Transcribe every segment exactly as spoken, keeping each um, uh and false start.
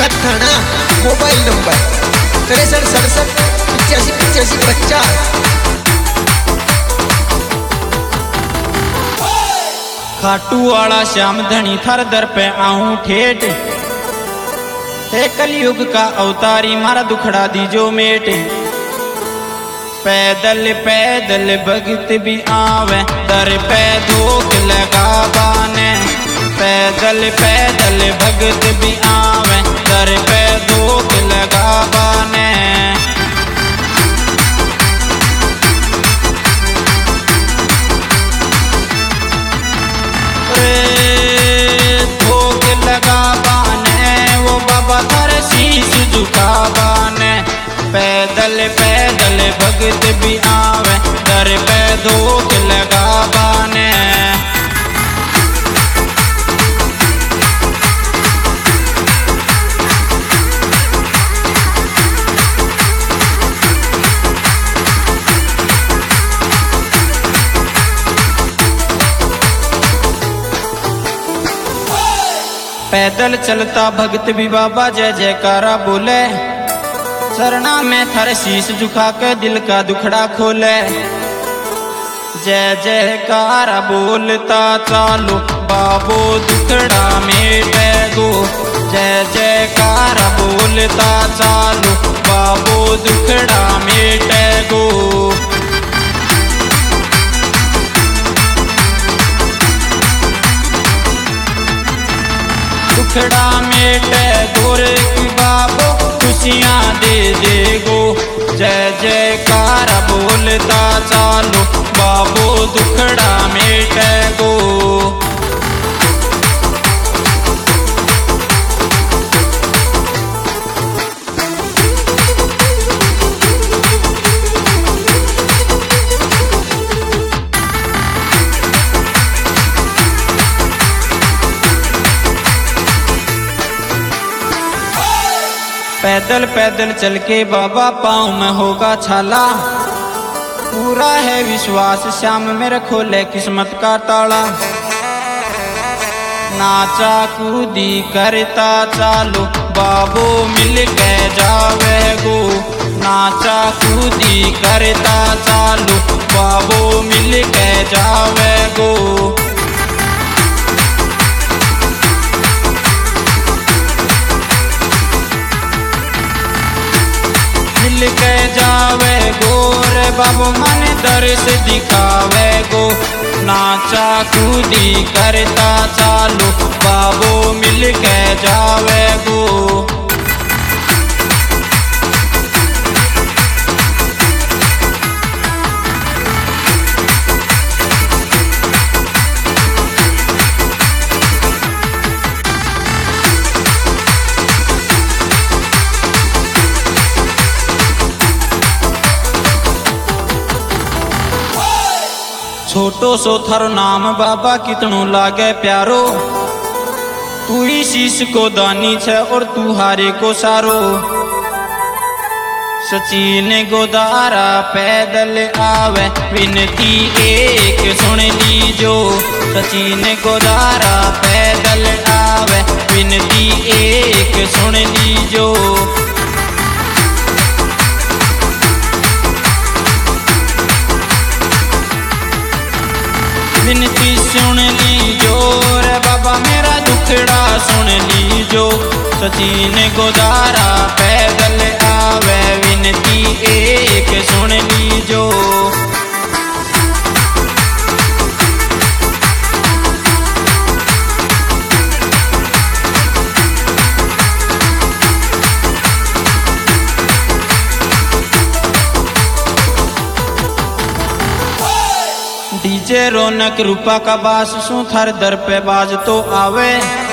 नखत थाना। Mobile number तिरसठ सड़सठ पिचासी पिचासी पचास। खाटू वाला श्याम धनी थर दर पे आऊं ठेठ, हे कलयुग का अवतारी मारा दुखड़ा दीजो मेट। पैदल पैदल भगत भी आवे दर पे धोख लगा बाने। पैदल पैदल भगत भी आवे दर पे धोख लगा बाने। धोख लगा बाने वो बाबा थर शीश झुका बाने। पैदल पैदल भगत भी आवे दर पे धोख लगा बाने। पैदल चलता भगत भी बाबा जय जयकारा बोले। चरना में थर शीश झुका के दिल का दुखड़ा खोले। जय जयकारा बोलता चालो बाबो दुखड़ा मेटे गो। जय जयकारा बोलता चालो बाबो दुखड़ा मेटे गो। दुखड़ा मेटे गोरे की बाबो खुशियाँ दे दे गो। जय जयकारा बोलता चालो बाबो दुखड़ा मेटे गो। पैदल पैदल चल के बाबा पाँव में होगा छाला। पूरा है विश्वास श्याम मेरे खोले किस्मत का ताला। नाचा कूदी करता चालो बाबो मिल के जावे गो। नाचा कूदी करता चालो बाबो मिल के जावे गो। मिल के जावे गोर बाबू मन दर्श दिखावे गो। नाचा कूदी करता चालो बाबू मिल के जावे गो। छोटो सो थारो नाम बाबा कितनो लागे प्यारो। तू ही शीश को दानी छे और तू हारे को सारो। सचिन गोदारा पैदल आवे विनती एक सुन लीजो। सचिन गोदारा पैदल आवे विनती एक सुन लीजो। विनती सुन लीजो रे बाबा मेरा दुखड़ा सुन लीजो। सचिन गोदारा पैदल आवे विनती एक सुन लीजो। डीजे रौनक रूपा का बास सू थर दर पे बाज तो आवे।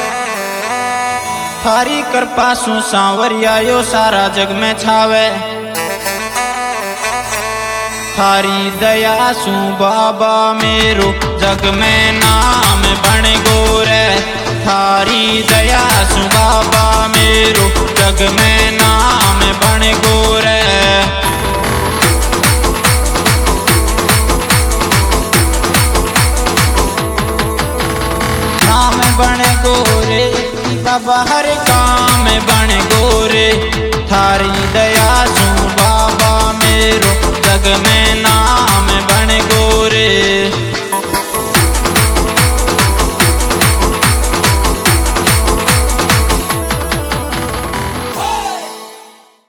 थारी कृपा सू सांवरिया यो सारा जग में छावे। थारी दया सू बाबा मेरो जग में नाम बन गोरे। थारी दया सू बाबा मेरो जग में नाम बन गोरे। नाम बन गोरे बाबा हर काम बन गोरे थारी